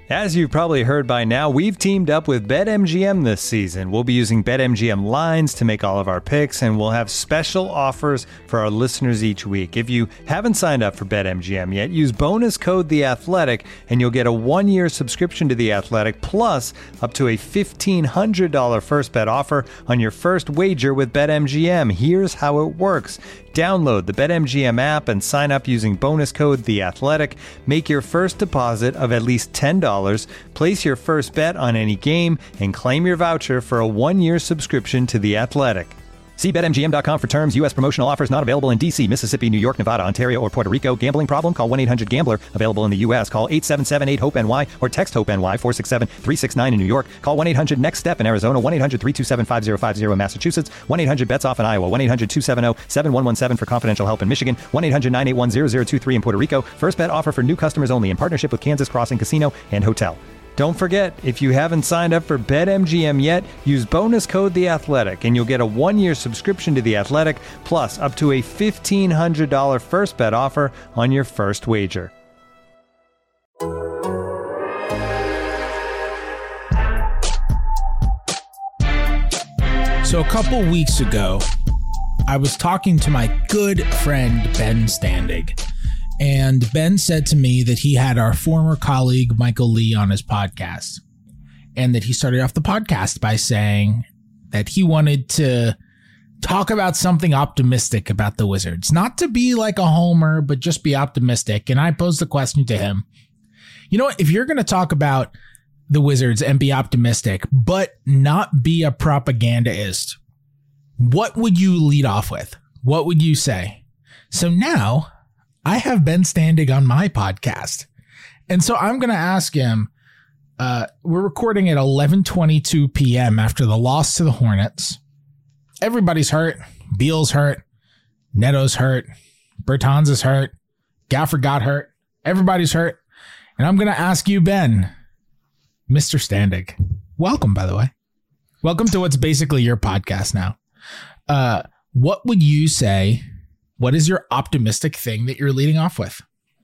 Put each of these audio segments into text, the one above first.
As you've probably heard by now, we've teamed up with BetMGM this season. We'll be using BetMGM lines to make all of our picks, and we'll have special offers for our listeners each week. If you haven't signed up for BetMGM yet, use bonus code The Athletic, and you'll get a 1-year subscription to The Athletic, plus up to a $1,500 first bet offer on your first wager with BetMGM. Here's how it works. Download the BetMGM app and sign up using bonus code The Athletic. Make your first deposit of at least $10. Place your first bet on any game and claim your voucher for a 1-year subscription to The Athletic. See BetMGM.com for terms. U.S. promotional offers not available in D.C., Mississippi, New York, Nevada, Ontario, or Puerto Rico. Gambling problem? Call 1-800-GAMBLER. Available in the U.S. Call 877-8-HOPE-NY or text HOPE-NY 467-369 in New York. Call 1-800-NEXT-STEP in Arizona. 1-800-327-5050 in Massachusetts. 1-800-BETS-OFF in Iowa. 1-800-270-7117 for confidential help in Michigan. 1-800-981-0023 in Puerto Rico. First bet offer for new customers only in partnership with Kansas Crossing Casino and Hotel. Don't forget, if you haven't signed up for BetMGM yet, use bonus code The Athletic, and you'll get a 1-year subscription to The Athletic, plus up to a $1,500 first bet offer on your first wager. So a couple weeks ago, I was talking to my good friend Ben Standig. And Ben said to me that he had our former colleague, Michael Lee, on his podcast. And that he started off the podcast by saying that he wanted to talk about something optimistic about the Wizards. Not to be like a homer, but just be optimistic. And I posed the question to him. You know what? If you're going to talk about the Wizards and be optimistic, but not be a propagandist, what would you lead off with? What would you say? So now I have Ben Standig on my podcast. And so I'm going to ask him, we're recording at 11:22 p.m. after the loss to the Hornets. Everybody's hurt. Beal's hurt. Neto's hurt. Bertans is hurt. Gafford got hurt. Everybody's hurt. And I'm going to ask you, Ben, Mr. Standig, welcome, by the way. Welcome to what's basically your podcast now. What would you say? What is your optimistic thing that you're leading off with?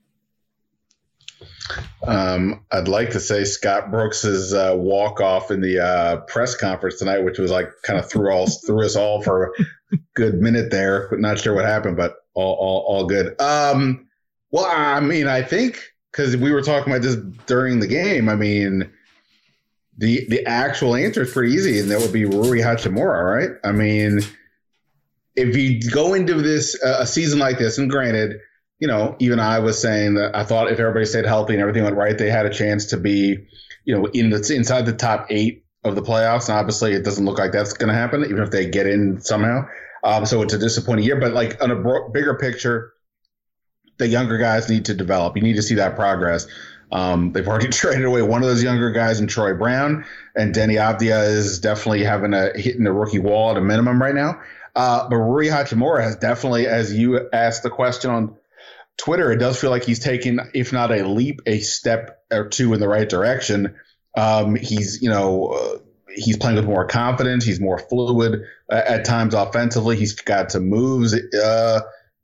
I'd like to say Scott Brooks's walk-off in the press conference tonight, which was like kind of threw us all for a good minute there. But not sure what happened, but all good. Well, I mean, I think because we were talking about this during the game, I mean, the actual answer is pretty easy, and that would be Rui Hachimura, right? I mean, if you go into this a season like this, and granted, you know, even I was saying that I thought if everybody stayed healthy and everything went right, they had a chance to be, you know, inside the top 8 of the playoffs. And obviously, it doesn't look like that's going to happen, even if they get in somehow. So it's a disappointing year. But like on a bigger picture, the younger guys need to develop. You need to see that progress. They've already traded away one of those younger guys in Troy Brown, and Denny Avdia is definitely hitting the rookie wall at a minimum right now. But Rui Hachimura has definitely, as you asked the question on Twitter, it does feel like he's taken, if not a leap, a step or two in the right direction. He's playing with more confidence. He's more fluid at times offensively. He's got some moves to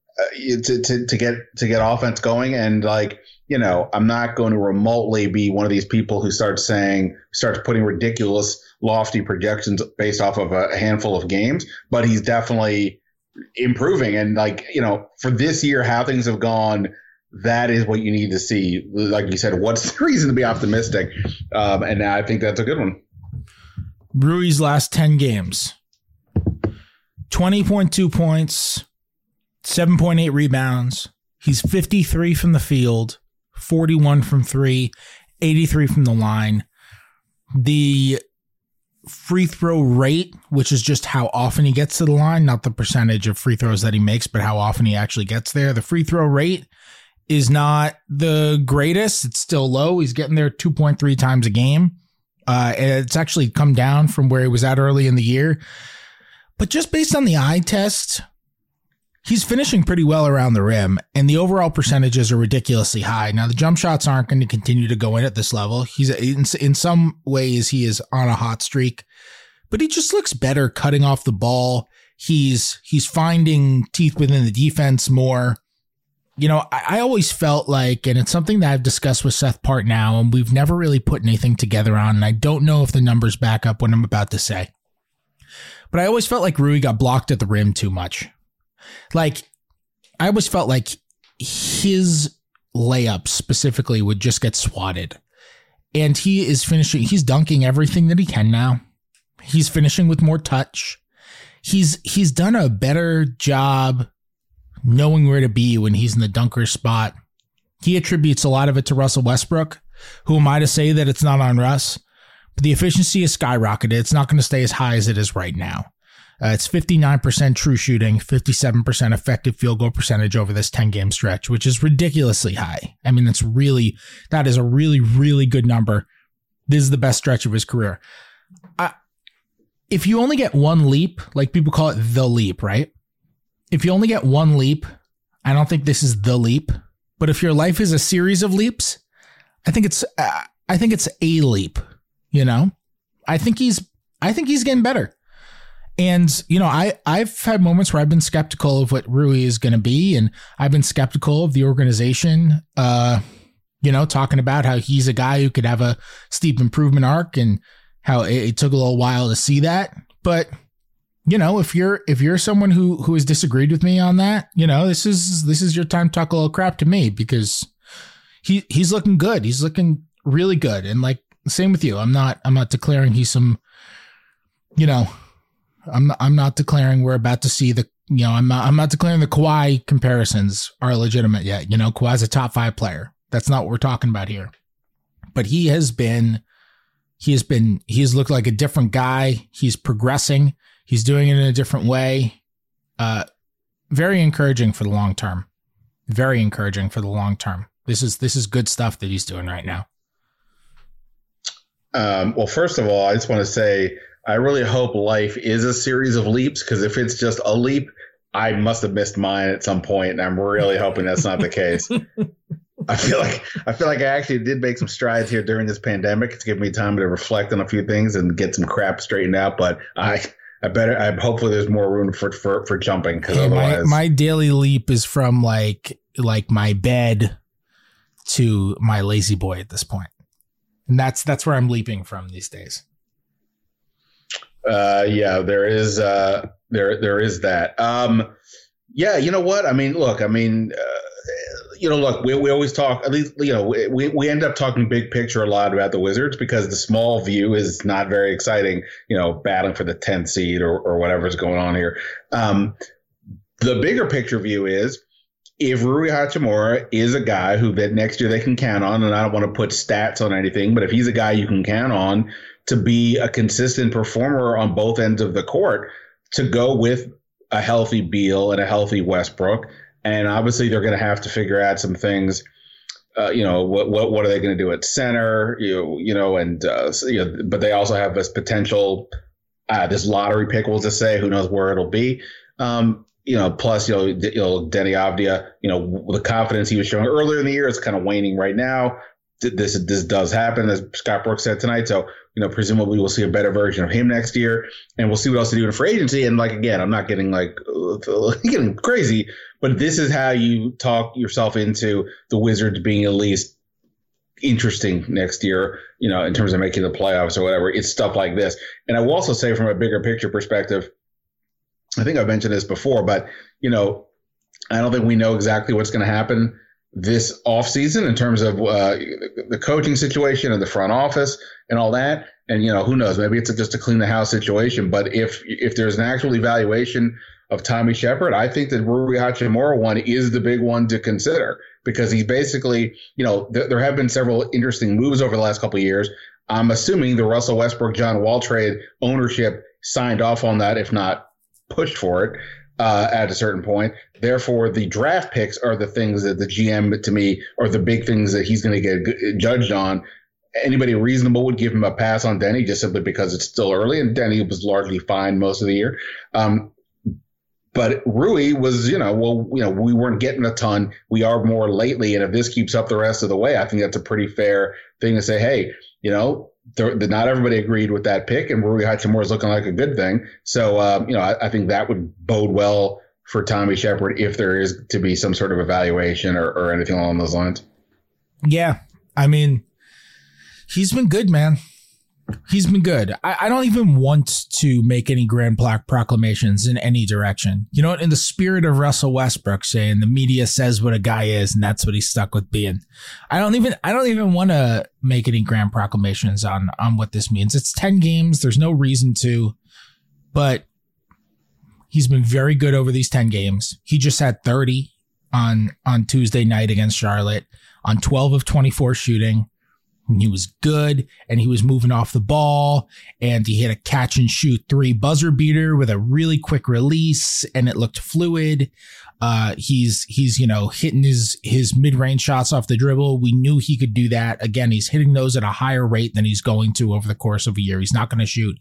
get offense going. And like, you know, I'm not going to remotely be one of these people who starts putting ridiculous, lofty projections based off of a handful of games, but he's definitely improving. And like, you know, for this year, how things have gone, that is what you need to see. Like you said, what's the reason to be optimistic? And I think that's a good one. Rui's last 10 games, 20.2 points, 7.8 rebounds. He's 53 from the field, 41 from 3, 83 from the line. The free throw rate, which is just how often he gets to the line, not the percentage of free throws that he makes, but how often he actually gets there. The free throw rate is not the greatest. It's still low. He's getting there 2.3 times a game. It's actually come down from where he was at early in the year. But just based on the eye test, he's finishing pretty well around the rim, and the overall percentages are ridiculously high. Now, the jump shots aren't going to continue to go in at this level. He's in some ways, he is on a hot streak, but he just looks better cutting off the ball. He's finding teeth within the defense more. I always felt like, and it's something that I've discussed with Seth Part now, and we've never really put anything together on, and I don't know if the numbers back up what I'm about to say. But I always felt like Rui got blocked at the rim too much. Like, I always felt like his layups specifically would just get swatted. And he's dunking everything that he can now. He's finishing with more touch. He's done a better job knowing where to be when he's in the dunker spot. He attributes a lot of it to Russell Westbrook. Who am I to say that it's not on Russ? But the efficiency has skyrocketed. It's not going to stay as high as it is right now. It's 59% true shooting, 57% effective field goal percentage over this 10-game stretch, which is ridiculously high. I mean, that is a really, really good number. This is the best stretch of his career. If you only get one leap, like people call it the leap, right? If you only get one leap, I don't think this is the leap. But if your life is a series of leaps, I think it's a leap. I think he's getting better. And, I've had moments where I've been skeptical of what Rui is going to be. And I've been skeptical of the organization, talking about how he's a guy who could have a steep improvement arc and how it took a little while to see that. But, if you're someone who has disagreed with me on that, this is your time to talk a little crap to me, because he's looking good. He's looking really good. And like, same with you. I'm not declaring he's some, I'm not declaring we're about to see I'm not declaring the Kawhi comparisons are legitimate yet. Kawhi's a top 5 player. That's not what we're talking about here. But he has looked like a different guy. He's progressing. He's doing it in a different way. Very encouraging for the long term. Very encouraging for the long term. This is good stuff that he's doing right now. Well, first of all, I just want to say, I really hope life is a series of leaps, because if it's just a leap, I must have missed mine at some point, and I'm really hoping that's not the case. I feel like I actually did make some strides here during this pandemic. It's given me time to reflect on a few things and get some crap straightened out. But hopefully there's more room for jumping, because otherwise my daily leap is from like my bed to my lazy boy at this point, and that's where I'm leaping from these days. There is that. You know what? I mean, look, we always talk, at least, we end up talking big picture a lot about the Wizards, because the small view is not very exciting, battling for the 10th seed or whatever's going on here. The bigger picture view is, if Rui Hachimura is a guy who that next year they can count on, and I don't want to put stats on anything, but if he's a guy you can count on to be a consistent performer on both ends of the court, to go with a healthy Beal and a healthy Westbrook. And obviously they're going to have to figure out some things. What are they going to do at center? But they also have this potential, this lottery pick, we'll just say, who knows where it'll be. Plus, Denny Avdia, the confidence he was showing earlier in the year is kind of waning right now. This does happen, as Scott Brooks said tonight. So, presumably we'll see a better version of him next year, and we'll see what else to do in free agency. And again, I'm not getting getting crazy, but this is how you talk yourself into the Wizards being at least interesting next year, in terms of making the playoffs or whatever. It's stuff like this. And I will also say, from a bigger picture perspective, I think I've mentioned this before, but, I don't think we know exactly what's going to happen this offseason in terms of the coaching situation and the front office and all that. And, who knows, maybe it's just a clean the house situation. But if there's an actual evaluation of Tommy Shepard, I think that Rui Hachimura one is the big one to consider, because he's basically, there have been several interesting moves over the last couple of years. I'm assuming the Russell Westbrook, John Wall trade ownership signed off on that, if not pushed for it at a certain point. Therefore, the draft picks are the things that the GM, to me, are the big things that he's going to get judged on. Anybody reasonable would give him a pass on Denny, just simply because it's still early, and Denny was largely fine most of the year. But Rui was, we weren't getting a ton. We are more lately, and if this keeps up the rest of the way, I think that's a pretty fair thing to say, hey, not everybody agreed with that pick, and Rui Hachimura is looking like a good thing. So, I think that would bode well Tommy Shepard if there is to be some sort of evaluation or anything along those lines? Yeah. I mean, he's been good, man. He's been good. I don't even want to make any grand proclamations in any direction. You know what? In the spirit of Russell Westbrook saying the media says what a guy is, and that's what he's stuck with being. I don't even want to make any grand proclamations on what this means. It's 10 games. There's no reason to, but he's been very good over these 10 games. He just had 30 on Tuesday night against Charlotte on 12 of 24 shooting. He was good, and he was moving off the ball, and he hit a catch and shoot 3 buzzer beater with a really quick release, and it looked fluid. He's hitting his mid-range shots off the dribble. We knew he could do that. Again, he's hitting those at a higher rate than he's going to over the course of a year. He's not going to shoot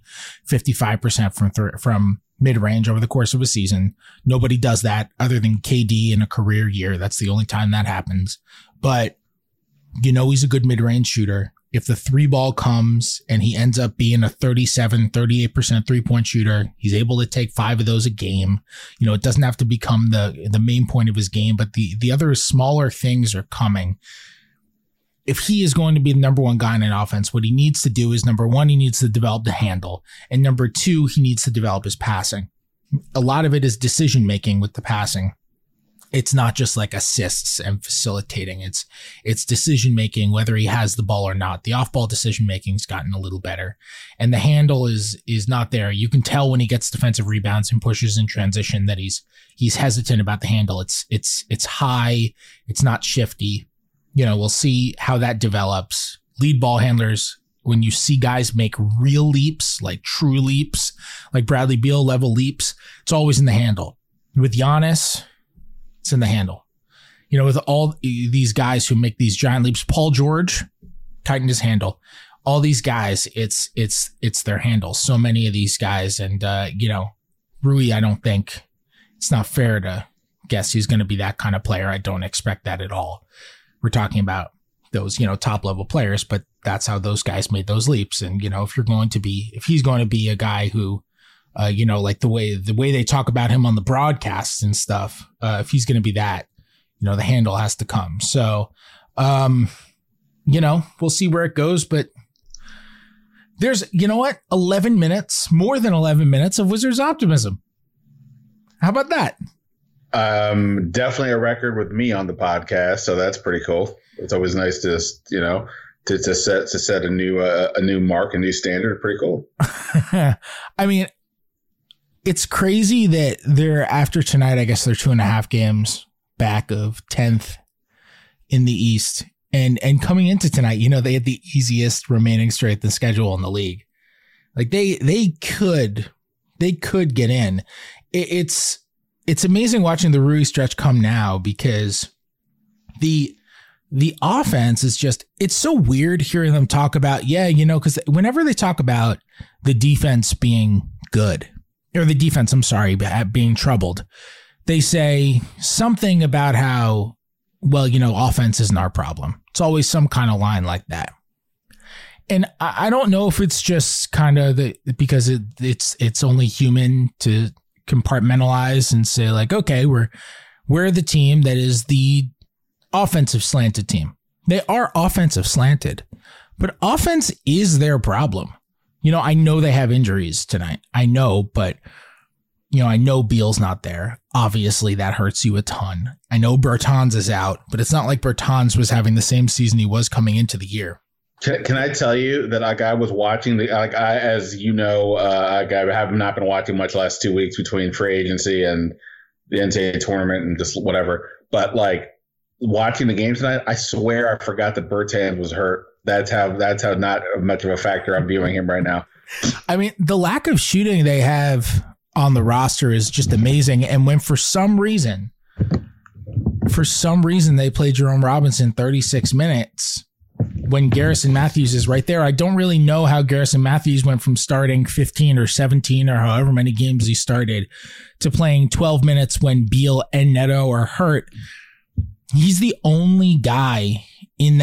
55% from mid-range over the course of a season. Nobody does that other than KD in a career year. That's the only time that happens. But he's a good mid-range shooter. If the 3-ball comes and he ends up being a 38% 3-point shooter, he's able to take 5 of those a game. It doesn't have to become the main point of his game, but the other smaller things are coming. If he is going to be the number one guy in an offense, what he needs to do is, number one, he needs to develop the handle. And number two, he needs to develop his passing. A lot of it is decision-making with the passing. It's not just like assists and facilitating. It's decision-making, whether he has the ball or not. The off-ball decision-making's gotten a little better. And the handle is not there. You can tell when he gets defensive rebounds and pushes in transition that he's hesitant about the handle. It's high. It's not shifty. We'll see how that develops. Lead ball handlers, when you see guys make real leaps, like true leaps, like Bradley Beal level leaps, it's always in the handle. With Giannis, it's in the handle. With all these guys who make these giant leaps, Paul George tightened his handle. All these guys, it's their handle. So many of these guys, and Rui, I don't think it's not fair to guess he's going to be that kind of player. I don't expect that at all. We're talking about those, top level players, but that's how those guys made those leaps. And if he's going to be a guy who, like the way they talk about him on the broadcasts and stuff, if he's going to be that, the handle has to come. So, we'll see where it goes, but there's, 11 minutes, more than 11 minutes of Wizards optimism. How about that? Definitely a record with me on the podcast. So that's pretty cool. It's always nice to, to set a new mark, a new standard. Pretty cool. I mean, it's crazy that they're, after tonight, I guess they're 2.5 games back of 10th in the East. And coming into tonight, they had the easiest remaining strength of schedule in the league. Like they could get in. It's amazing watching the Rui stretch come now, because the offense is just, it's so weird hearing them talk about, because whenever they talk about the defense being good, or the defense, being troubled, they say something about how, offense isn't our problem. It's always some kind of line like that. And I don't know if it's just kind of because it's only human to compartmentalize and say, like, okay, we're the team that is the offensive slanted team. They are offensive slanted, but offense is their problem. I know they have injuries tonight. I know, but I know Beal's not there. Obviously that hurts you a ton. I know Bertans is out, but it's not like Bertans was having the same season he was coming into the year. Can I tell you that I was watching I have not been watching much last 2 weeks between free agency and the NCAA tournament and just whatever. But watching the game tonight, I swear I forgot that Bertans was hurt. That's how not much of a factor I'm viewing him right now. I mean, the lack of shooting they have on the roster is just amazing. And when for some reason they play Jerome Robinson 36 minutes. When Garrison Matthews is right there, I don't really know how Garrison Matthews went from starting 15 or 17 or however many games he started to playing 12 minutes when Beal and Neto are hurt. He's the only guy in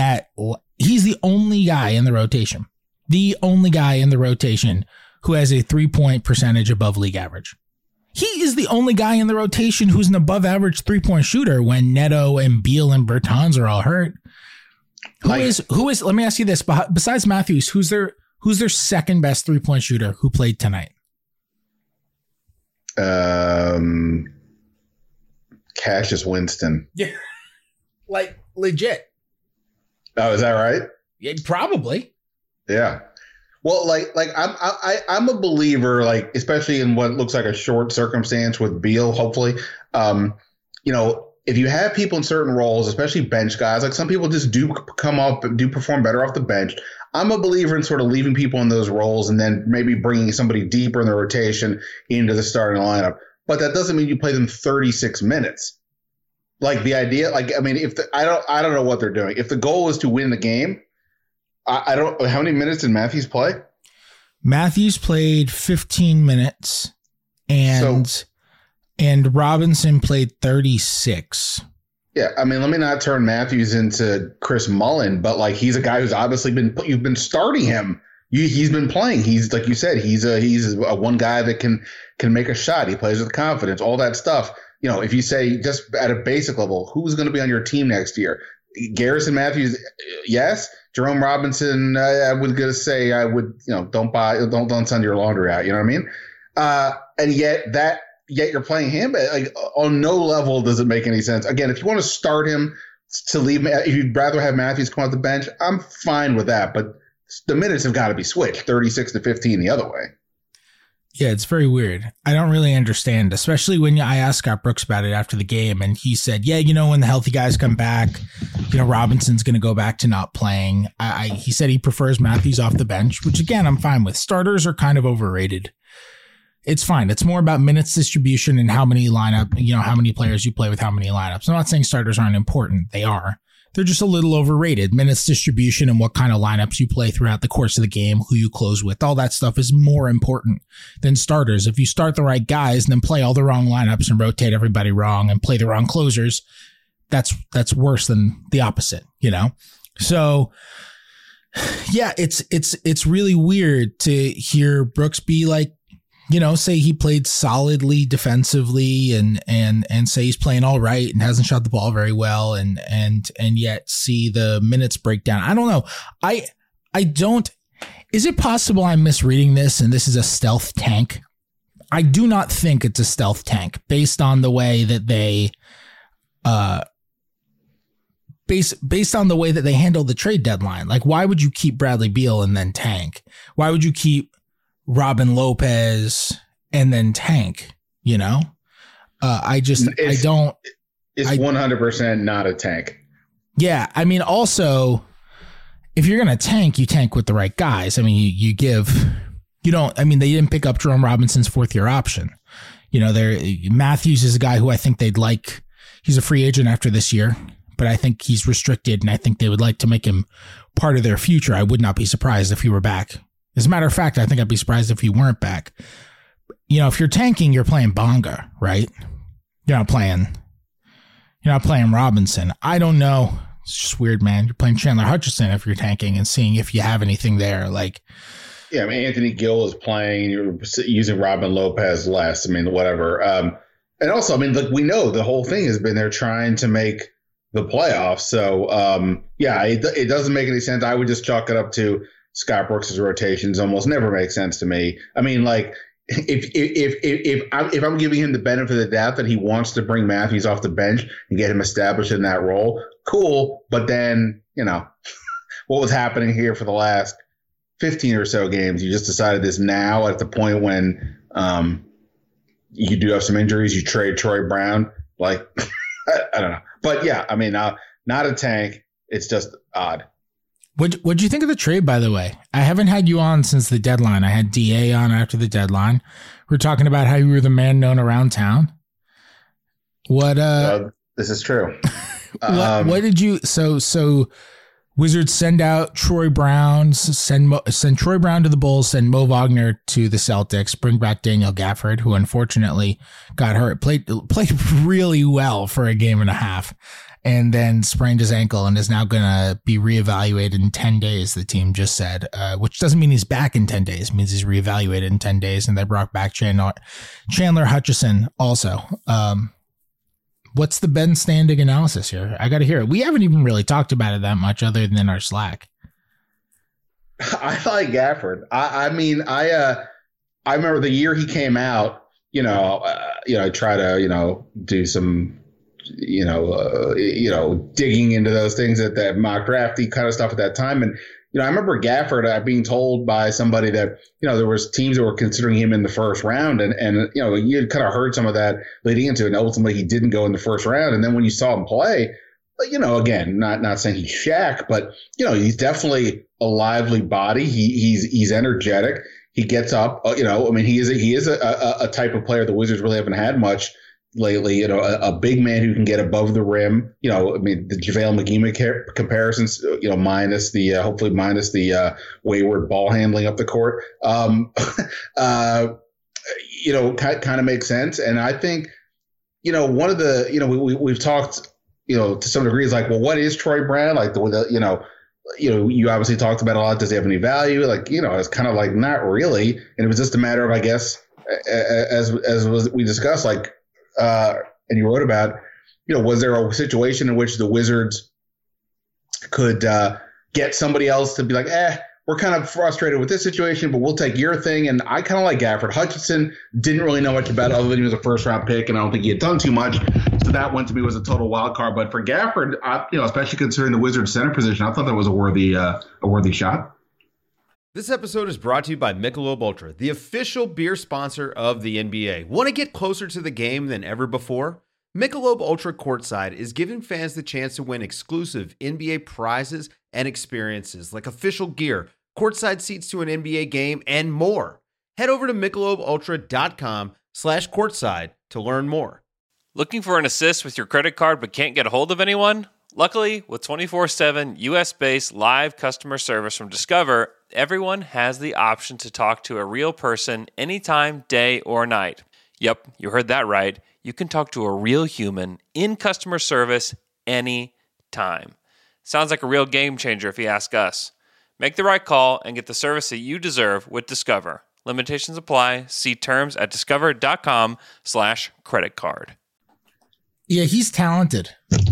the rotation. The only guy in the rotation who has a 3-point percentage above league average. he is the only guy in the rotation who's an above average 3-point shooter when Neto and Beal and Bertans are all hurt. Who is, let me ask you this, besides Matthews, who's their second best 3-point shooter who played tonight? Cassius Winston. Yeah. Like legit. Oh, is that right? Yeah, probably. Yeah. Well, I'm a believer, like, especially in what looks like a short circumstance with Beal, hopefully. If you have people in certain roles, especially bench guys, like some people just do come up and do perform better off the bench. I'm a believer in sort of leaving people in those roles and then maybe bringing somebody deeper in the rotation into the starting lineup. But that doesn't mean you play them 36 minutes. Like the idea, like, I mean, I don't know what they're doing. If the goal is to win the game, I don't. How many minutes did Matthews play? Matthews played 15 minutes, and Robinson played 36. Yeah, I mean, let me not turn Matthews into Chris Mullin, but like he's a guy who's obviously you've been starting him. He's been playing. He's, like you said, he's a one guy that can make a shot. He plays with confidence, all that stuff. If you say just at a basic level, who's going to be on your team next year? Garrison Matthews, yes. Jerome Robinson, I was going to say I would, don't send your laundry out. You know what I mean? And yet you're playing him. Like, on no level does it make any sense. Again, if you want to start him to leave, if you'd rather have Matthews come off the bench, I'm fine with that. But the minutes have got to be switched, 36 to 15 the other way. Yeah, it's very weird. I don't really understand, especially when I asked Scott Brooks about it after the game, and he said, yeah, when the healthy guys come back, Robinson's going to go back to not playing. He said he prefers Matthews off the bench, which, again, I'm fine with. Starters are kind of overrated. It's fine. It's more about minutes distribution and how many how many players you play with how many lineups. I'm not saying starters aren't important. They are. They're just a little overrated. Minutes distribution and what kind of lineups you play throughout the course of the game, who you close with, all that stuff is more important than starters. If you start the right guys and then play all the wrong lineups and rotate everybody wrong and play the wrong closers, that's worse than the opposite, So yeah, it's really weird to hear Brooks be like, say he played solidly defensively and say he's playing all right and hasn't shot the ball very well and yet see the minutes break down. I don't know. I don't. Is it possible I'm misreading this and this is a stealth tank? I do not think it's a stealth tank based on the way that they based on the way that they handled the trade deadline. Like, why would you keep Bradley Beal and then tank? Why would you keep Robin Lopez and then tank, It's 100% not a tank. Yeah. I mean, also, if you're going to tank, you tank with the right guys. I mean, they didn't pick up Jerome Robinson's 4th-year option. Matthews is a guy who I think they'd like. He's a free agent after this year, but I think he's restricted and I think they would like to make him part of their future. I would not be surprised if he were back. As a matter of fact, I think I'd be surprised if he weren't back. If you're tanking, you're playing Bonga, right? You're not playing Robinson. I don't know. It's just weird, man. You're playing Chandler Hutchison if you're tanking and seeing if you have anything there. Like, yeah, I mean, Anthony Gill is playing. You're using Robin Lopez less. I mean, whatever. And also, I mean, like, we know the whole thing has been they're trying to make the playoffs. So, it doesn't make any sense. I would just chalk it up to Scott Brooks' rotations almost never make sense to me. I mean, like, if I'm giving him the benefit of the doubt that he wants to bring Matthews off the bench and get him established in that role, cool. But then, what was happening here for the last 15 or so games? You just decided this now at the point when you do have some injuries. You trade Troy Brown. Like, I don't know. But yeah, I mean, not a tank. It's just odd. What'd you think of the trade, by the way? I haven't had you on since the deadline. I had DA on after the deadline. We're talking about how you were the man known around town. What? This is true. What did you? So Wizards send out Troy Brown, send Troy Brown to the Bulls, send Mo Wagner to the Celtics, bring back Daniel Gafford, who unfortunately got hurt, played really well for a game and a half, and then sprained his ankle and is now going to be reevaluated in 10 days, the team just said, which doesn't mean he's back in 10 days. It means he's reevaluated in 10 days, and they brought back Chandler Hutchison also. What's the Ben Standig analysis here? I got to hear it. We haven't even really talked about it that much other than in our Slack. I like Gafford. I remember the year he came out, I try to, do some, digging into those things at that mock drafty kind of stuff at that time. And, I remember Gafford being told by somebody that, there was teams that were considering him in the first round. And you had kind of heard some of that leading into it. And ultimately he didn't go in the first round. And then when you saw him play, again, not saying he's Shaq, but, he's definitely a lively body. He's energetic. He gets up, he is a type of player the Wizards really haven't had much lately, a big man who can get above the rim, the JaVale McGee comparisons, minus the wayward ball handling up the court, kind of makes sense. And I think, one of the, we've talked, to some degree is like, well, what is Troy Brown? Like you obviously talked about a lot. Does he have any value? It's kind of like not really. And it was just a matter of, I guess, as we discussed, and you wrote about, was there a situation in which the Wizards could get somebody else to be like, we're kind of frustrated with this situation, but we'll take your thing. And I kind of like Gafford. Hutchinson didn't really know much about it other than he was a first-round pick, and I don't think he had done too much. So that one to me was a total wild card. But for Gafford, especially considering the Wizards center position, I thought that was a worthy shot. This episode is brought to you by Michelob Ultra, the official beer sponsor of the NBA. Want to get closer to the game than ever before? Michelob Ultra Courtside is giving fans the chance to win exclusive NBA prizes and experiences like official gear, courtside seats to an NBA game, and more. Head over to MichelobUltra.com/courtside to learn more. Looking for an assist with your credit card but can't get a hold of anyone? Luckily, with 24/7 US-based live customer service from Discover, everyone has the option to talk to a real person anytime, day or night. Yep, you heard that right. You can talk to a real human in customer service anytime. Sounds like a real game changer if you ask us. Make the right call and get the service that you deserve with Discover. Limitations apply. See terms at discover.com/creditcard. Yeah, he's talented.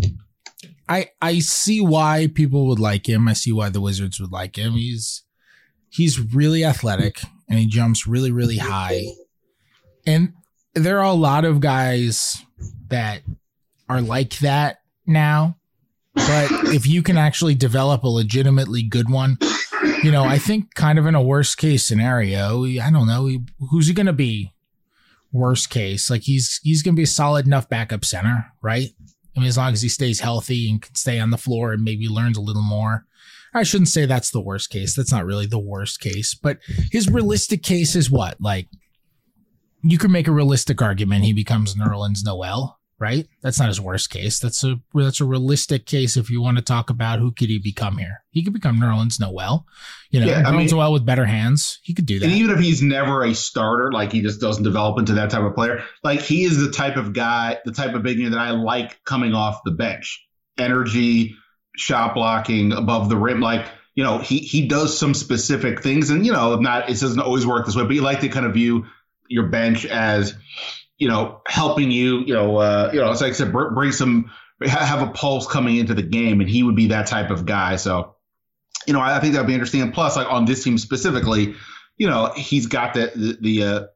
I see why people would like him. I see why the Wizards would like him. He's really athletic and he jumps really, really high. And there are a lot of guys that are like that now. But if you can actually develop a legitimately good one, I think kind of in a worst case scenario, I don't know, who's he going to be? Worst case, like he's going to be a solid enough backup center, right? I mean, as long as he stays healthy and can stay on the floor and maybe learns a little more. I shouldn't say that's the worst case. That's not really the worst case, but his realistic case is what? Like, you could make a realistic argument he becomes Nerlens Noel, right? That's not his worst case. That's a realistic case if you want to talk about who could he become here. He could become Nerlens Noel. Nerlens Noel with better hands. He could do that. And even if he's never a starter, like he just doesn't develop into that type of player, like he is the type of guy, the type of big man that I like coming off the bench. Energy, shot blocking, above the rim. Like, he does some specific things, and it doesn't always work this way, but you like to kind of view your bench as helping you, it's like I said, bring some, have a pulse coming into the game, and he would be that type of guy. So, I think that'd be interesting. And plus, like on this team specifically, he's got that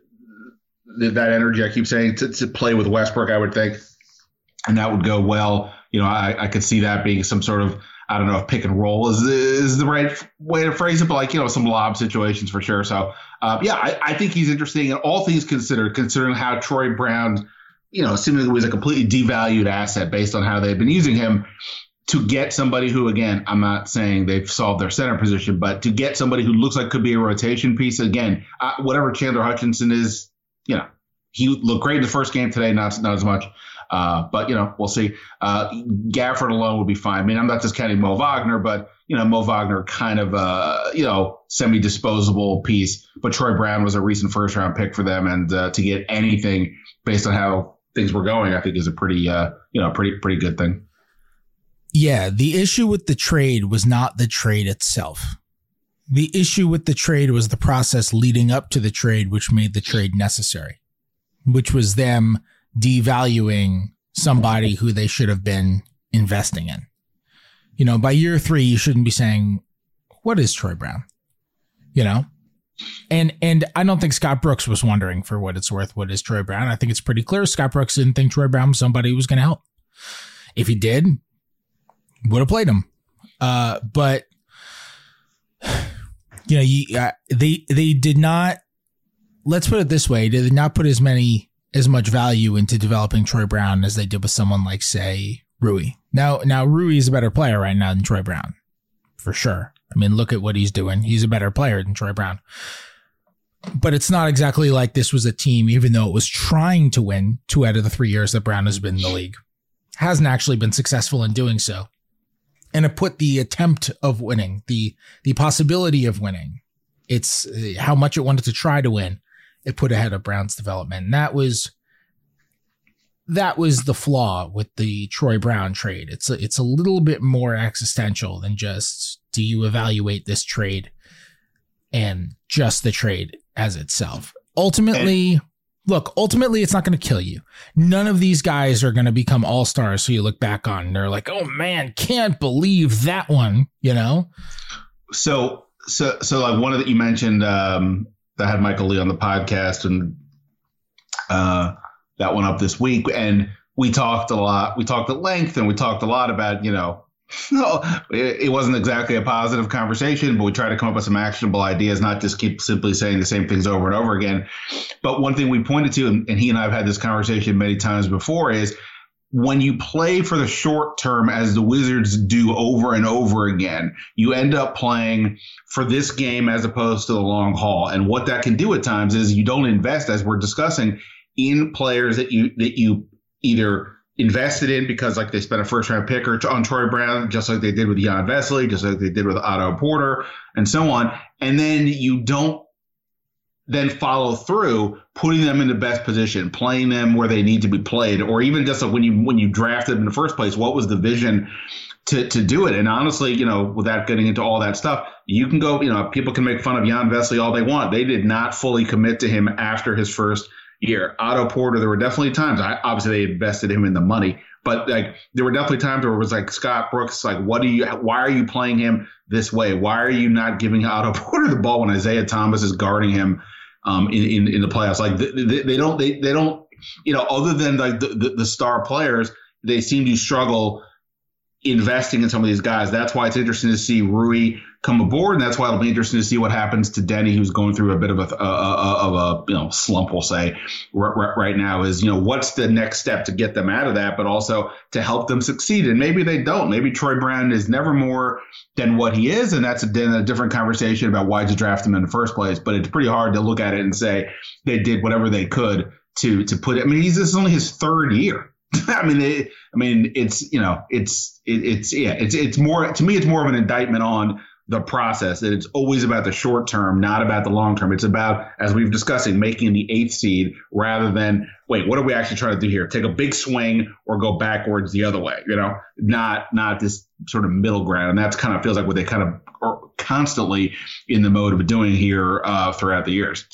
energy I keep saying to play with Westbrook, I would think, and that would go well. I could see that being some sort of, I don't know if pick and roll is the right way to phrase it, but like, some lob situations for sure. So, I think he's interesting, and all things considered, considering how Troy Brown, seemingly was a completely devalued asset based on how they've been using him, to get somebody who, again, I'm not saying they've solved their center position, but to get somebody who looks like could be a rotation piece, again, whatever Chandler Hutchinson is, he looked great in the first game today, not as much. But, we'll see. Gafford alone would be fine. I mean, I'm not discounting Mo Wagner, but, Mo Wagner kind of, semi-disposable piece. But Troy Brown was a recent first-round pick for them. And to get anything based on how things were going, I think is a pretty good thing. Yeah, the issue with the trade was not the trade itself. The issue with the trade was the process leading up to the trade, which made the trade necessary, which was them devaluing somebody who they should have been investing in. You know, by year 3, you shouldn't be saying, what is Troy Brown? You know? And I don't think Scott Brooks was wondering, for what it's worth, what is Troy Brown. I think it's pretty clear Scott Brooks didn't think Troy Brown was somebody who was going to help. If he did, would have played him. But you know, they did not. Let's put it this way: they did not put as much value into developing Troy Brown as they did with someone like, say, Rui. Now Rui is a better player right now than Troy Brown, for sure. I mean, look at what he's doing. He's a better player than Troy Brown. But it's not exactly like this was a team, even though it was trying to win 2 out of the 3 years that Brown has been in the league, hasn't actually been successful in doing so. And it put the attempt of winning, the possibility of winning, it's how much it wanted to try to win, it put ahead of Brown's development. And that was the flaw with the Troy Brown trade. It's a little bit more existential than just, do you evaluate this trade and just the trade as itself? Ultimately, it's not going to kill you. None of these guys are going to become all-stars so you look back on and they're like, oh man, can't believe that one, you know? So like one of that you mentioned, that had Michael Lee on the podcast, and that went up this week, and we talked a lot. We talked at length, and we talked a lot about, you know, it wasn't exactly a positive conversation, but we tried to come up with some actionable ideas, not just keep simply saying the same things over and over again. But one thing we pointed to, and he and I have had this conversation many times before, is when you play for the short term, as the Wizards do over and over again, you end up playing for this game as opposed to the long haul. And what that can do at times is you don't invest, as we're discussing, in players that you either invested in because, like, they spent a first round pick on Troy Brown, just like they did with Jan Vesely, just like they did with Otto Porter, and so on. And then you don't then follow through, putting them in the best position, playing them where they need to be played, or even just like when you drafted them in the first place, what was the vision to do it? And honestly, you know, without getting into all that stuff, you can go, you know, people can make fun of Jan Vesely all they want. They did not fully commit to him after his first year. Otto Porter, there were definitely times, obviously they invested him in the money, but like there were definitely times where it was like, Scott Brooks, like, why are you playing him this way? Why are you not giving Otto Porter the ball when Isaiah Thomas is guarding him in the playoffs? Like they don't, you know, other than like the star players, they seem to struggle investing in some of these guys. That's why it's interesting to see Rui come aboard, and that's why it'll be interesting to see what happens to Denny, who's going through a bit of a you know, slump, we'll say, right now. Is, you know, what's the next step to get them out of that, but also to help them succeed. And maybe they don't. Maybe Troy Brown is never more than what he is, and that's then a different conversation about why'd you draft him in the first place. But it's pretty hard to look at it and say they did whatever they could to put it. I mean, this is only his 3rd year. I mean, it's, you know, it's more, to me, it's more of an indictment on the process, that it's always about the short term, not about the long term. It's about, as we've discussing, making the 8th seed rather than, wait, what are we actually trying to do here? Take a big swing or go backwards the other way, you know, not this sort of middle ground. And that's kind of feels like what they kind of are constantly in the mode of doing here throughout the years.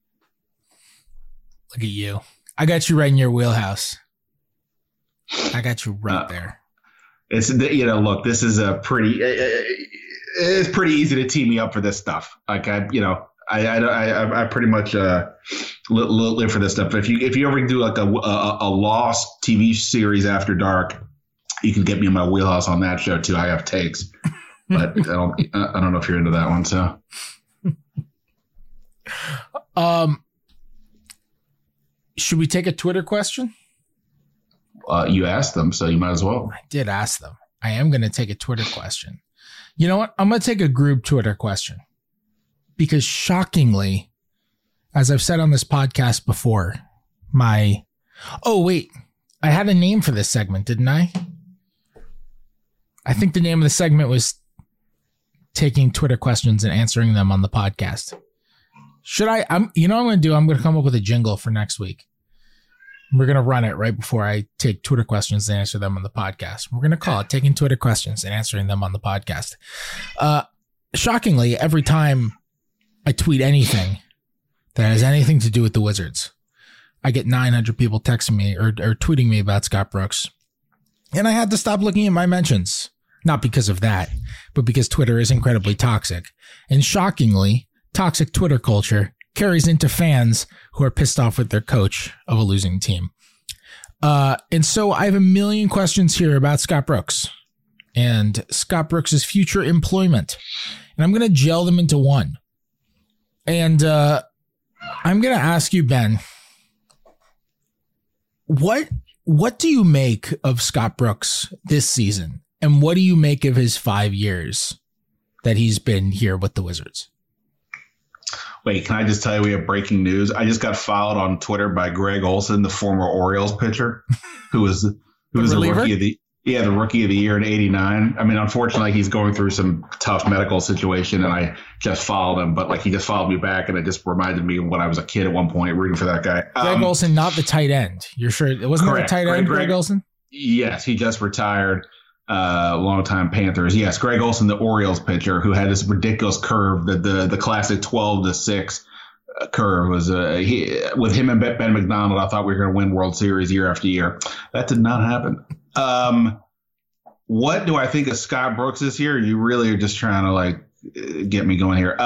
Look at you. I got you right in your wheelhouse. I got you right there. It's, you know, look, this is a pretty, it's pretty easy to tee me up for this stuff. Like I pretty much live for this stuff. If you ever do like a Lost TV series after dark, you can get me in my wheelhouse on that show too. I have takes, but I don't know if you're into that one. So, should we take a Twitter question? You asked them, so you might as well. I did ask them. I am going to take a Twitter question. You know what? I'm going to take a group Twitter question because, shockingly, as I've said on this podcast before, oh, wait, I had a name for this segment, didn't I? I think the name of the segment was taking Twitter questions and answering them on the podcast. Should I? You know what I'm going to do? I'm going to come up with a jingle for next week. We're going to run it right before I take Twitter questions and answer them on the podcast. We're going to call it taking Twitter questions and answering them on the podcast. Shockingly, every time I tweet anything that has anything to do with the Wizards, I get 900 people texting me or tweeting me about Scott Brooks. And I had to stop looking at my mentions. Not because of that, but because Twitter is incredibly toxic. And shockingly, toxic Twitter culture carries into fans who are pissed off with their coach of a losing team. And so I have a million questions here about Scott Brooks and Scott Brooks' future employment. And I'm going to gel them into one. And I'm going to ask you, Ben, what do you make of Scott Brooks this season? And what do you make of his 5 years that he's been here with the Wizards? Wait, can I just tell you we have breaking news? I just got followed on Twitter by Greg Olson, the former Orioles pitcher, who was the rookie of the rookie of the year in '89. I mean, unfortunately, he's going through some tough medical situation, and I just followed him. But he just followed me back, and it just reminded me of when I was a kid at one point rooting for that guy. Greg Olson, not the tight end. You're sure it wasn't the tight end, Greg Olson? Yes, he just retired. Longtime Panthers. Yes, Greg Olson, the Orioles pitcher, who had this ridiculous curve, the classic 12-6 curve was with him and Ben McDonald. I thought we were going to win World Series year after year. That did not happen. What do I think of Scott Brooks this year? You really are just trying to get me going here.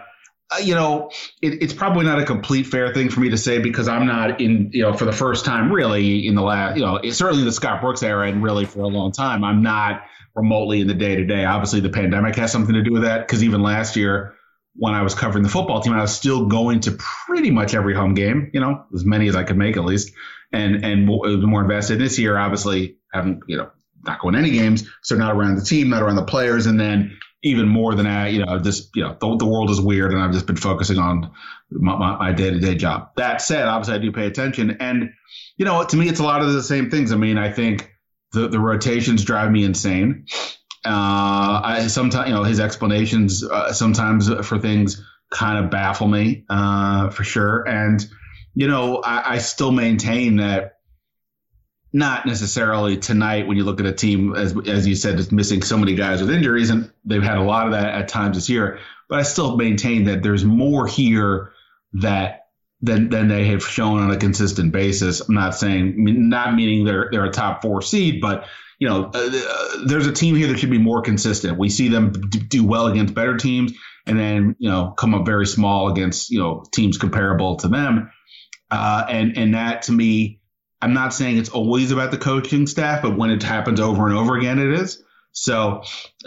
It's probably not a complete fair thing for me to say because I'm not in, for the first time really in the last, certainly the Scott Brooks era and really for a long time, I'm not remotely in the day to day. Obviously the pandemic has something to do with that because even last year when I was covering the football team, I was still going to pretty much every home game, as many as I could make at least, and was more invested. This year, obviously haven't, not going to any games. So not around the team, not around the players. And then even more than that, the world is weird and I've just been focusing on my day-to-day job. That said, obviously I do pay attention. And, to me, it's a lot of the same things. I mean, I think the rotations drive me insane. Sometimes, his explanations sometimes for things kind of baffle me for sure. And, I still maintain that not necessarily tonight when you look at a team, as you said, is missing so many guys with injuries, and they've had a lot of that at times this year. But I still maintain that there's more here than they have shown on a consistent basis. I'm not meaning they're a top 4 seed, but there's a team here that should be more consistent. We see them do well against better teams, and then come up very small against teams comparable to them, and that to me. I'm not saying it's always about the coaching staff, but when it happens over and over again, it is. So,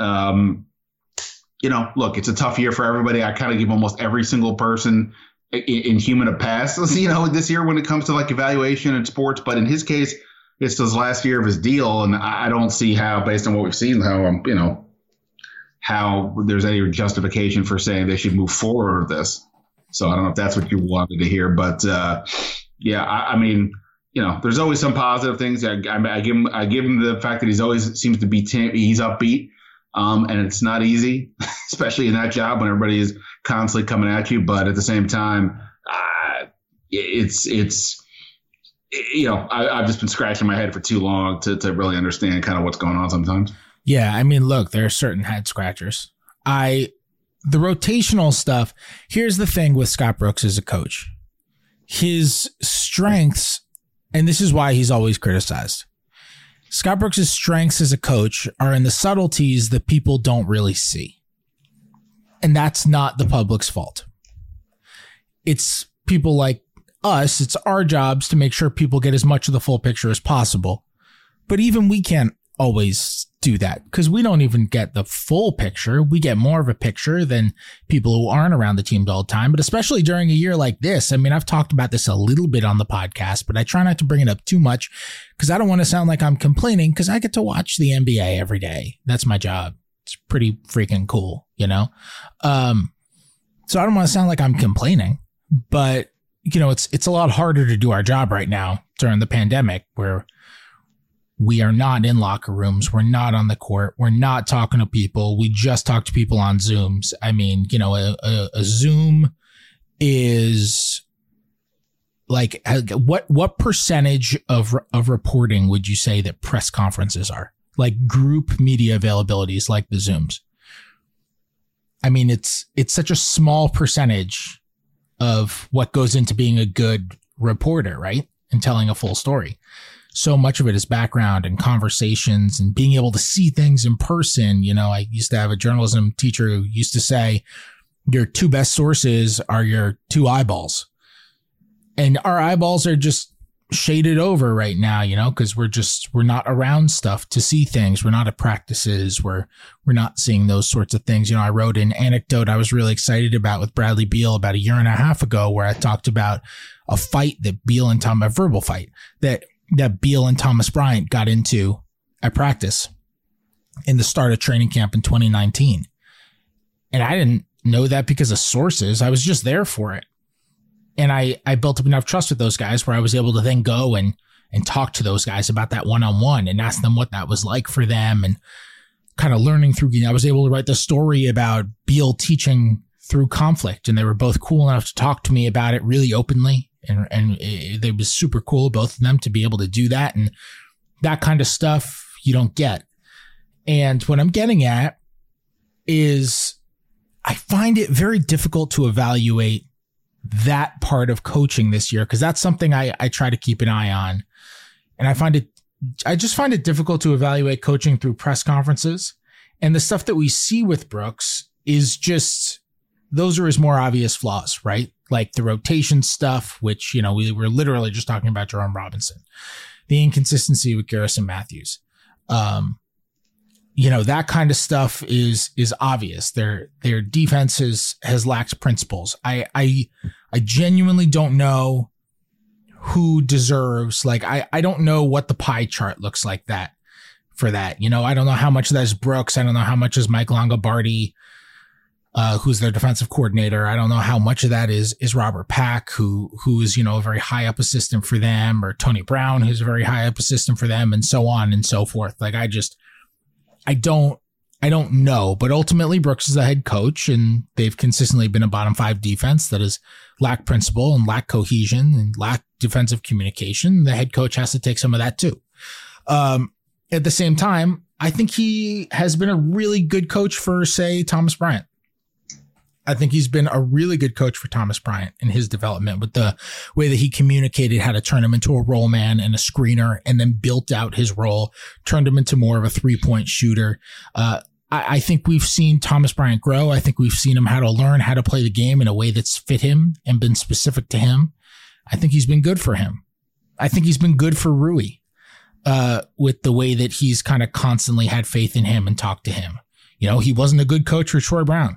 look, it's a tough year for everybody. I kind of give almost every single person in human a pass, this year when it comes to evaluation in sports. But in his case, it's his last year of his deal. And I don't see how, based on what we've seen, how there's any justification for saying they should move forward with this. So I don't know if that's what you wanted to hear, but I mean, there's always some positive things. I give him the fact that he's always seems to be he's upbeat, and it's not easy, especially in that job when everybody is constantly coming at you. But at the same time, I've just been scratching my head for too long to really understand kind of what's going on sometimes. Yeah, I mean, look, there are certain head scratchers. The rotational stuff. Here's the thing with Scott Brooks as a coach, his strengths. And this is why he's always criticized. Scott Brooks' strengths as a coach are in the subtleties that people don't really see. And that's not the public's fault. It's people like us. It's our jobs to make sure people get as much of the full picture as possible. But even we can't always do that because we don't even get the full picture. We get more of a picture than people who aren't around the team all the time, but especially during a year like this. I mean, I've talked about this a little bit on the podcast, but I try not to bring it up too much because I don't want to sound like I'm complaining because I get to watch the NBA every day. That's my job. It's pretty freaking cool, So I don't want to sound like I'm complaining, but it's a lot harder to do our job right now during the pandemic where we are not in locker rooms. We're not on the court. We're not talking to people. We just talk to people on Zooms. I mean, a Zoom is like what percentage of reporting would you say that press conferences are? Like group media availabilities like the Zooms? I mean, it's such a small percentage of what goes into being a good reporter, right? And telling a full story. So much of it is background and conversations and being able to see things in person. You know, I used to have a journalism teacher who used to say, your two best sources are your two eyeballs. And our eyeballs are just shaded over right now, you know, because we're not around stuff to see things. We're not at practices. We're not seeing those sorts of things. You know, I wrote an anecdote I was really excited about with Bradley Beal about a year and a half ago, where I talked about a fight that Beal and a verbal fight that Beal and Thomas Bryant got into at practice in the start of training camp in 2019. And I didn't know that because of sources. I was just there for it. And I built up enough trust with those guys where I was able to then go and talk to those guys about that one-on-one and ask them what that was like for them, and kind of learning through. I was able to write the story about Beal teaching through conflict, and they were both cool enough to talk to me about it really openly. And it was super cool, both of them, to be able to do that. And that kind of stuff you don't get. And what I'm getting at is I find it very difficult to evaluate that part of coaching this year, because that's something I try to keep an eye on. And I just find it difficult to evaluate coaching through press conferences. And the stuff that we see with Brooks is just, those are his more obvious flaws, right? Like the rotation stuff, which, you know, we were literally just talking about Jerome Robinson, the inconsistency with Garrison Matthews. You know, that kind of stuff is obvious. Their defense has lacked principles. I genuinely don't know who deserves, like, I don't know what the pie chart looks like that for that. You know, I don't know how much of that is Brooks. I don't know how much is Mike Longobardi, who's their defensive coordinator. I don't know how much of that is Robert Pack, who is, you know, a very high up assistant for them, or Tony Brown, who's a very high up assistant for them, and so on and so forth. Like, I don't know, but ultimately Brooks is the head coach, and they've consistently been a bottom 5 defense that has lacked principle and lacked cohesion and lacked defensive communication. The head coach has to take some of that too. At the same time, I think he has been a really good coach for, say, Thomas Bryant. I think he's been a really good coach for Thomas Bryant in his development, with the way that he communicated how to turn him into a roll man and a screener, and then built out his role, turned him into more of a 3-point shooter. I think we've seen Thomas Bryant grow. I think we've seen him how to learn how to play the game in a way that's fit him and been specific to him. I think he's been good for him. I think he's been good for Rui, with the way that he's kind of constantly had faith in him and talked to him. You know, he wasn't a good coach for Troy Brown.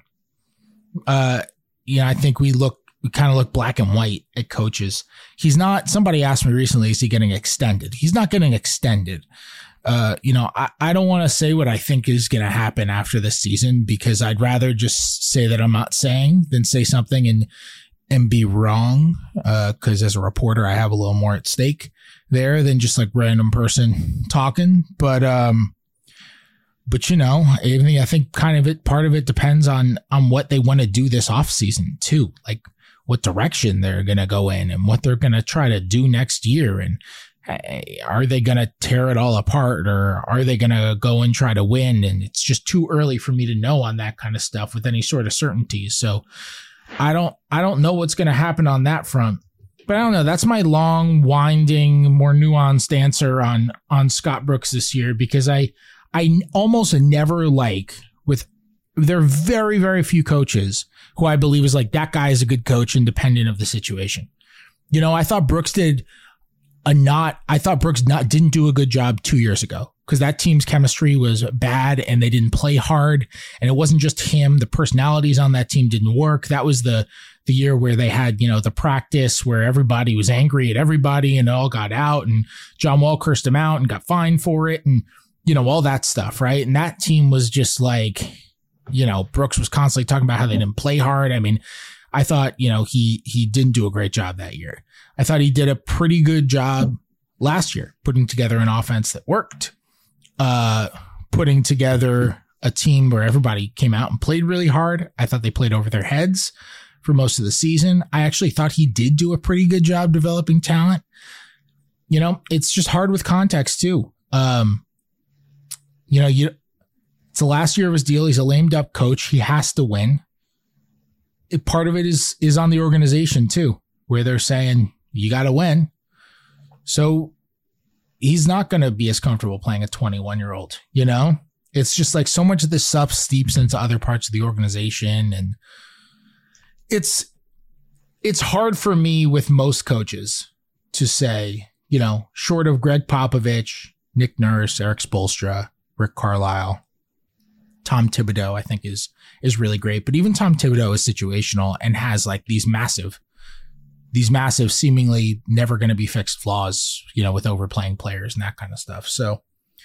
I think we kind of look black and white at coaches. He's not, somebody asked me recently, is he getting extended? He's not getting extended. I don't want to say what I think is going to happen after this season, because I'd rather just say that I'm not saying than say something and be wrong. Cause as a reporter, I have a little more at stake there than just like random person talking. But you know, I think part of it depends on what they want to do this offseason too. Like what direction they're going to go in and what they're going to try to do next year. And are they going to tear it all apart, or are they going to go and try to win? And it's just too early for me to know on that kind of stuff with any sort of certainty. So I don't know what's going to happen on that front, but I don't know. That's my long, winding, more nuanced answer on Scott Brooks this year, because I almost never there are very, very few coaches who I believe is like, that guy is a good coach independent of the situation. You know, I thought Brooks didn't do a good job 2 years ago, because that team's chemistry was bad and they didn't play hard. And it wasn't just him. The personalities on that team didn't work. That was the year where they had, you know, the practice where everybody was angry at everybody and it all got out, and John Wall cursed him out and got fined for it. And, you know, all that stuff, right? And that team was just like, you know, Brooks was constantly talking about how they didn't play hard. I mean, I thought, you know, he didn't do a great job that year. I thought he did a pretty good job last year, putting together an offense that worked, putting together a team where everybody came out and played really hard. I thought they played over their heads for most of the season. I actually thought he did do a pretty good job developing talent. You know, it's just hard with context too. It's the last year of his deal. He's a lamed up coach. He has to win. Part of it is on the organization too, where they're saying you got to win. So he's not going to be as comfortable playing a 21-year-old, you know? It's just like so much of this stuff steeps into other parts of the organization. And it's hard for me with most coaches to say, you know, short of Greg Popovich, Nick Nurse, Eric Spoelstra, Rick Carlisle, Tom Thibodeau, I think is really great. But even Tom Thibodeau is situational and has like these massive, seemingly never going to be fixed flaws, you know, with overplaying players and that kind of stuff. So,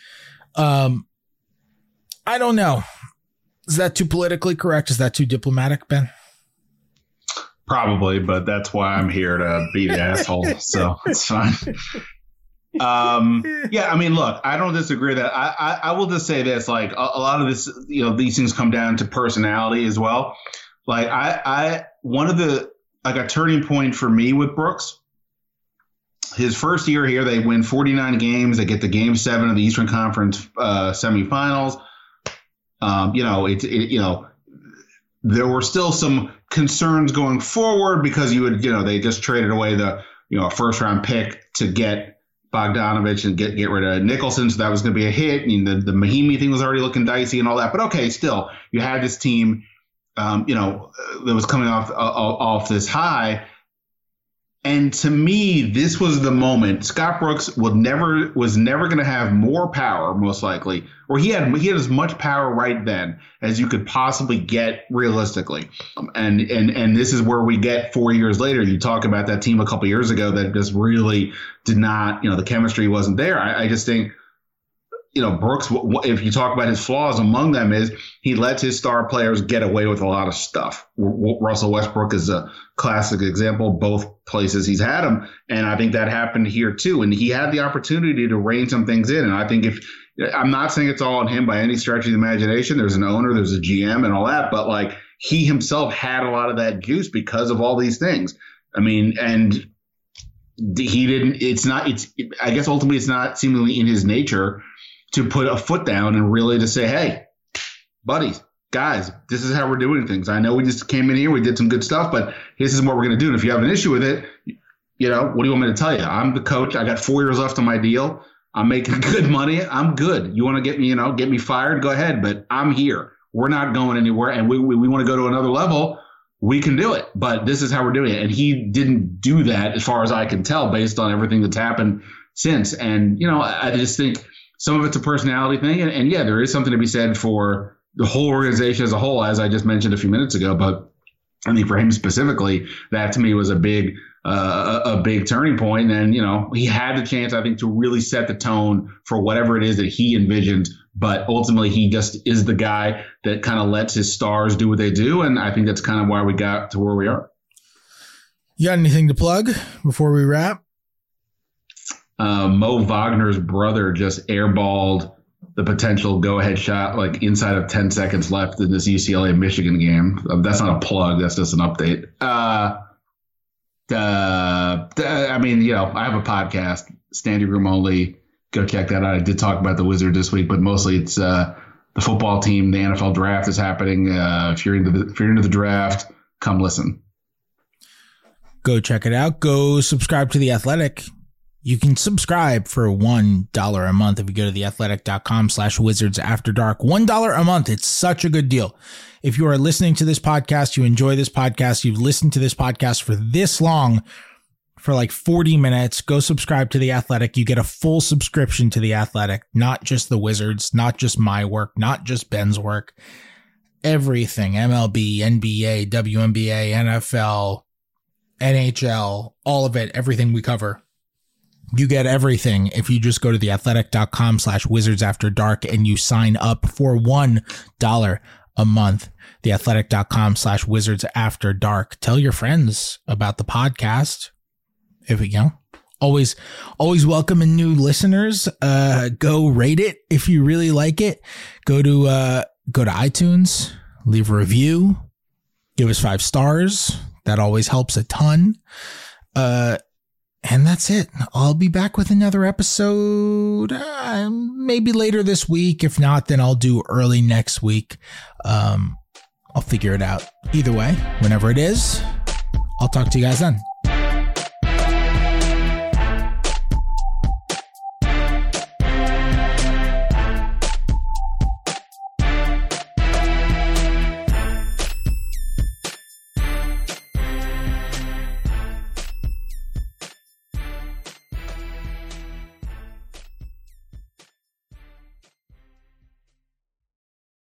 I don't know. Is that too politically correct? Is that too diplomatic, Ben? Probably, but that's why I'm here to be the asshole. So it's fine. Yeah, I mean, look, I don't disagree that I will just say this, like a lot of this, you know, these things come down to personality as well. Like one of the, like a turning point for me with Brooks, his first year here, they win 49 games. They get to Game 7 of the Eastern Conference semifinals. There were still some concerns going forward because they just traded away a first round pick to get Bogdanovich and get rid of Nicholson. So that was going to be a hit. I mean, the Mahimi thing was already looking dicey and all that. But okay, still, you had this team, that was coming off this high. And to me, this was the moment. Scott Brooks was never going to have more power, most likely, or he had as much power right then as you could possibly get realistically. And this is where we get 4 years later. You talk about that team a couple years ago that just really did not, the chemistry wasn't there. I just think, Brooks, if you talk about his flaws, among them is he lets his star players get away with a lot of stuff. Russell Westbrook is a classic example, both places he's had him. And I think that happened here too. And he had the opportunity to rein some things in. And I think I'm not saying it's all on him by any stretch of the imagination. There's an owner, there's a GM and all that, but like he himself had a lot of that juice because of all these things. I mean, and he didn't, I guess ultimately it's not seemingly in his nature to put a foot down and really to say, hey, buddies, guys, this is how we're doing things. I know we just came in here, we did some good stuff, but this is what we're going to do. And if you have an issue with it, what do you want me to tell you? I'm the coach. I got 4 years left on my deal. I'm making good money. I'm good. You want to get me fired? Go ahead. But I'm here. We're not going anywhere. And we want to go to another level. We can do it. But this is how we're doing it. And he didn't do that as far as I can tell based on everything that's happened since. And, I just think some of it's a personality thing. And yeah, there is something to be said for the whole organization as a whole, as I just mentioned a few minutes ago. But I think for him specifically, that to me was a big turning point. And, he had the chance, I think, to really set the tone for whatever it is that he envisioned. But ultimately, he just is the guy that kind of lets his stars do what they do. And I think that's kind of why we got to where we are. You got anything to plug before we wrap? Mo Wagner's brother just airballed the potential go-ahead shot like inside of 10 seconds left in this UCLA-Michigan game. That's not a plug. That's just an update. I have a podcast, Standing Room Only. Go check that out. I did talk about the Wizards this week, but mostly it's the football team. The NFL draft is happening. If you're into the draft, come listen. Go check it out. Go subscribe to The Athletic. You can subscribe for $1 a month if you go to theathletic.com/Wizards After Dark. $1 a month. It's such a good deal. If you are listening to this podcast, you enjoy this podcast, you've listened to this podcast for this long, for like 40 minutes, go subscribe to The Athletic. You get a full subscription to The Athletic, not just the Wizards, not just my work, not just Ben's work. Everything, MLB, NBA, WNBA, NFL, NHL, all of it, everything we cover. You get everything if you just go to theathletic.com/Wizards After Dark and you sign up for $1 a month. Theathletic.com/Wizards After Dark. Tell your friends about the podcast. If always welcoming new listeners. Go rate it if you really like it. Go to iTunes, leave a review, give us 5 stars. That always helps a ton. And that's it. I'll be back with another episode maybe later this week. If not, then I'll do early next week. I'll figure it out. Either way, whenever it is, I'll talk to you guys then.